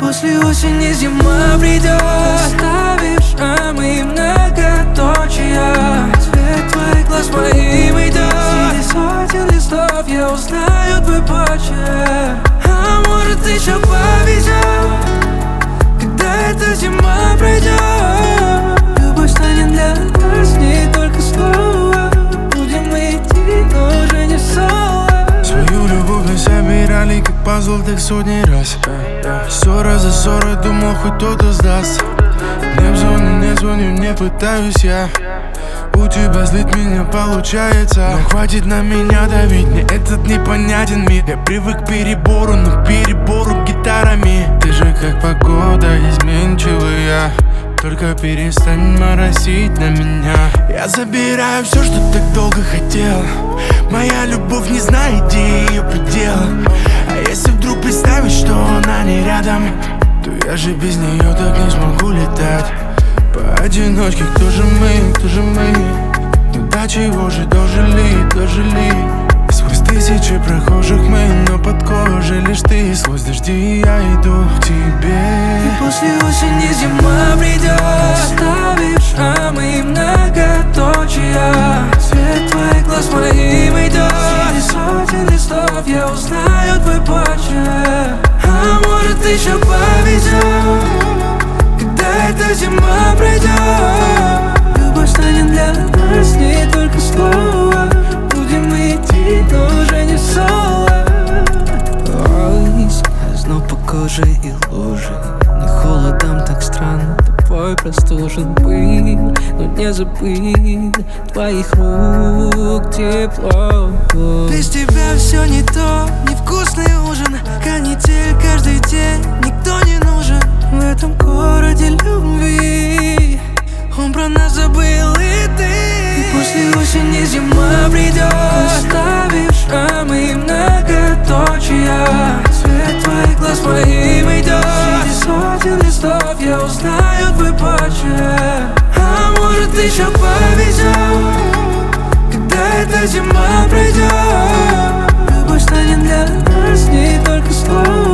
после осени зима придет, оставишь, а мы многоточия. Цвет твоих глаз моим идет. Среди сотен листов я узнаю твой почерк. А может еще повезет, когда эта зима пройдет. Любовь станет для нас не только слово. Будем мы идти, но уже не соло. Свою любовь мы собирали, как пазл, так сотни раз. Ссора за ссорой, думал, хоть кто-то сдаст. Не в зоне, не звоню, не пытаюсь я. У тебя злить меня получается. Но хватит на меня давить, мне этот непонятен мир. Я привык к перебору, но перебору гитарами. Ты же как погода, изменчивая. Только перестань моросить на меня. Я забираю все, что так долго хотел. Моя любовь не знает, где ее предел. А если вдруг представить, что она не рядом, то я же без нее так не смогу летать. Поодиночке, кто же мы, кто же мы? Ну до чего же дожили? Сквозь тысячи прохожих мы, но под кожей лишь ты. Сквозь дожди я иду к тебе. И после осени зима придет, оставишь, а мы многоточия. Цвет твоих глаз моим идет. Среди сотен листов я узнаю твой почерк. А может еще повезет, когда эта зима пройдет. Любовь станет для нас не только слово. Будем мы идти, но уже не соло. Ой, скользнул по коже и лужи. Не холодом так странно, тобой простужен был. Но не забыл твоих рук тепло. Без тебя все не то, невкусный ужин. Канитель каждый день, никто не нужен в этом городе любви. Он про нас забыл, и ты. И после осени зима придет, оставишь, а мы многоточия. Цвет твоих глаз моим идет. Среди сотен листов я узнаю твой почерк. А может еще повезет, когда эта зима пройдет. Любовь станет для нас не только слово.